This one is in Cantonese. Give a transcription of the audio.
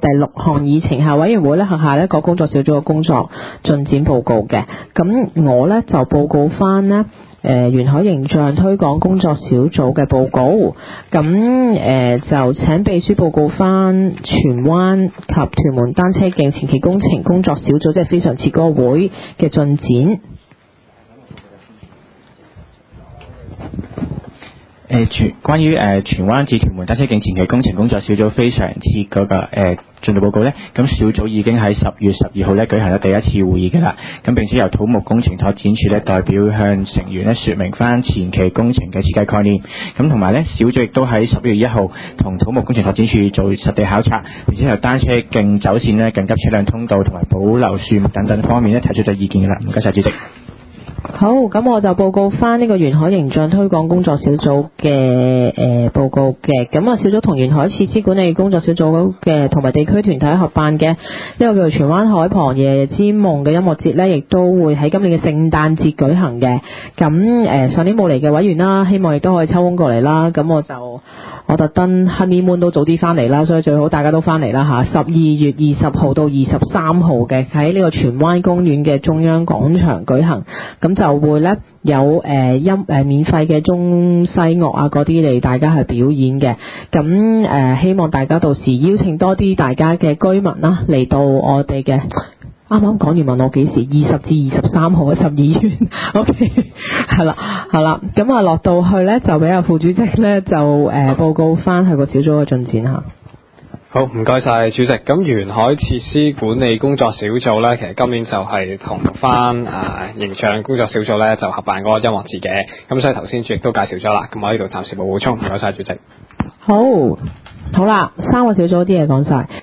6項議程下委員會咧轄下呢個工作小組嘅工作進展報告嘅。咁我咧就報告翻呢沿海形象推廣工作小組嘅報告，咁就請秘書報告翻荃灣及屯門單車徑前期工程工作小組，即係非常設嗰個會嘅進展。 關於荃灣至屯門單車徑前期工程工作小組非常設嗰個進度報告呢，咁小組已經喺10月12號呢舉行咗第一次會議嘅啦。咁並且由土木工程拓展處呢代表向成員呢說明翻前期工程嘅設計概念。咁同埋呢，小組亦都喺11月1號同土木工程拓展處做實地考察，並且由單車徑走線呢、緊急車輛通道同埋保留樹木等等方面呢提出咗意見嘅啦。唔該晒主席。 好，咁我就報告翻呢個沿海形象推廣工作小組嘅報告嘅。咁小組同沿海設施管理工作小組嘅同埋地區團體合辦嘅一個叫做荃灣海旁夜之夢嘅音樂節呢，亦都會喺今年嘅聖誕節舉行嘅。咁上年冇嚟嘅委員啦，希望亦都可以抽空過嚟啦。咁我特登 honeymoon 都早啲翻嚟啦，所以最好大家都翻嚟啦嚇。12月20號到23號嘅喺呢個荃灣公園嘅中央廣場舉行，咁就會呢有免費嘅中西樂啊嗰啲嚟大家去表演嘅。咁希望大家到時邀請多啲大家嘅居民啦嚟到我哋嘅。啱啱講完問我幾時，20至23號嘅12月，OK 係啦，咁落到去呢，就俾阿副主席呢，就報告翻佢個小組嘅進展嚇。 好，唔該晒主席。咁沿海設施管理工作小組呢，其實今年就係同翻形象工作小組呢，就合辦嗰個音樂節嘅。咁所以頭先主席都介紹咗啦，咁我呢度暫時冇補充。唔該晒主席。 好啦，3個小組啲嘢講晒。